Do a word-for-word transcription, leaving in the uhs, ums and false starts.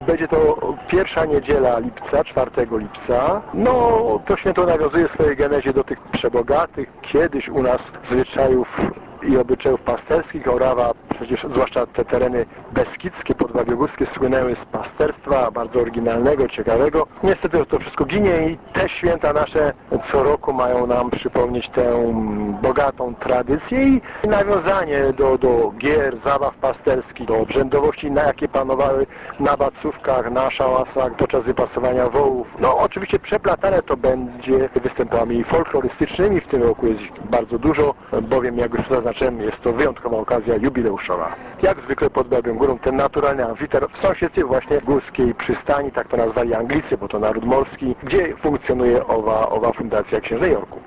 Będzie to pierwsza niedziela lipca, czwartego lipca. No, to święto nawiązuje w swojej genezie do tych przebogatych kiedyś u nas zwyczajów i obyczajów pasterskich. Orawa, przecież zwłaszcza te tereny beskidzkie, podwabiogórskie słynęły z pasterstwa bardzo oryginalnego, ciekawego. Niestety to wszystko ginie i te święta nasze co roku mają nam przypomnieć tę bogatą tradycję i nawiązanie do, do gier, zabaw pasterskich, do obrzędowości, na jakie panowały na bacówkach, na szałasach podczas wypasowania wołów. No oczywiście przeplatane to będzie występami folklorystycznymi. W tym roku jest ich bardzo dużo, bowiem jak już zaznaczyłem, jest to wyjątkowa okazja jubileuszowa. Jak zwykle pod Bełbią Górą ten naturalny amfiter w sąsiedztwie właśnie górskiej przystani, tak to nazwali Anglicy, bo to naród morski, gdzie funkcjonuje owa, owa fundacja Księżnej Jorku.